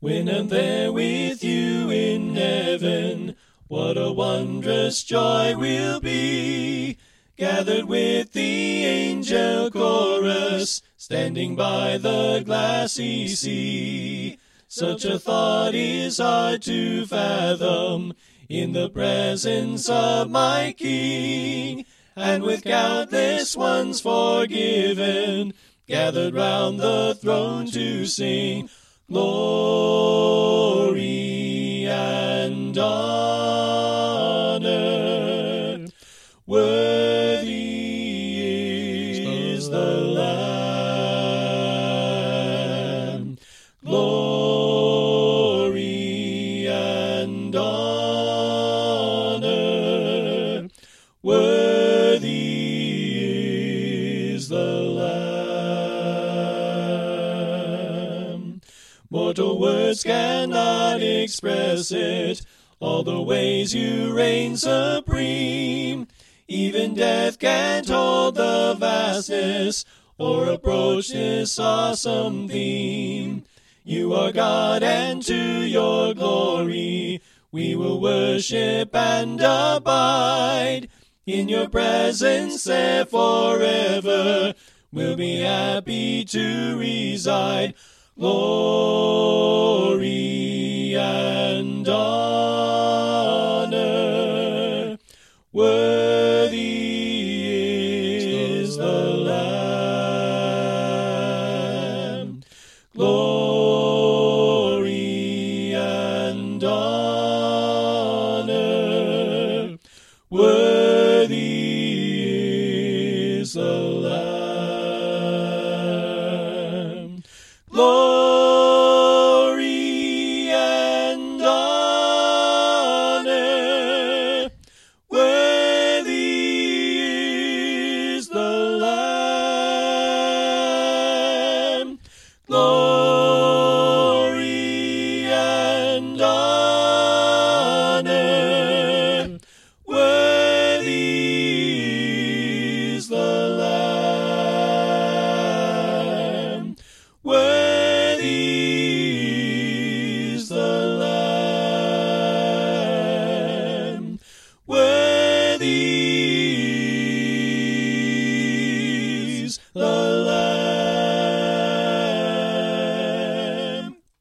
When I'm there with you in heaven, what a wondrous joy will be, gathered with the angel chorus, standing by the glassy sea. Such a thought is hard to fathom, in the presence of my King, and with countless ones forgiven, gathered round the throne to sing glory and honor. Worthy is the Lamb. Glory and honor. Worthy is the Lamb. Mortal words cannot express it, all the ways you reign supreme. Even death can't hold the vastness or approach this awesome theme. You are God, and to your glory we will worship and abide. In your presence there forever we'll be happy to reside. Glory and honor. Worthy is the Lamb. Glory and honor. Worthy is the Lamb. Glory and honor. Worthy is the Lamb. Glory and honor. Worthy is the Lamb. Worthy is the Lamb. Worthy